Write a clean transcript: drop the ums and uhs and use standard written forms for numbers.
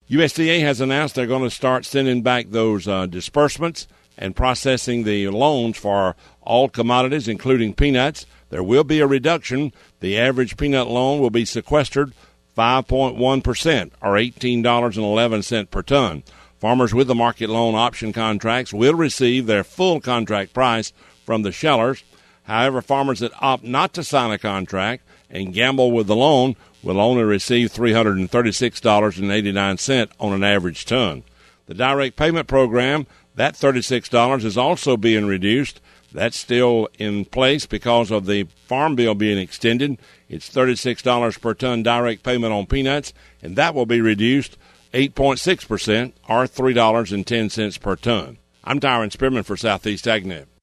USDA has announced they're going to start sending back those disbursements and processing the loans for all commodities, including peanuts. There will be a reduction. The average peanut loan will be sequestered 5.1%, or $18.11 per ton. Farmers with the market loan option contracts will receive their full contract price from the shellers. However, farmers that opt not to sign a contract and gamble with the loan will only receive $336.89 on an average ton. The direct payment program, that $36 is also being reduced. That's still in place because of the Farm Bill being extended. It's $36 per ton direct payment on peanuts, and that will be reduced 8.6%, or $3.10 per ton. I'm Tyron Spearman for Southeast AgNet.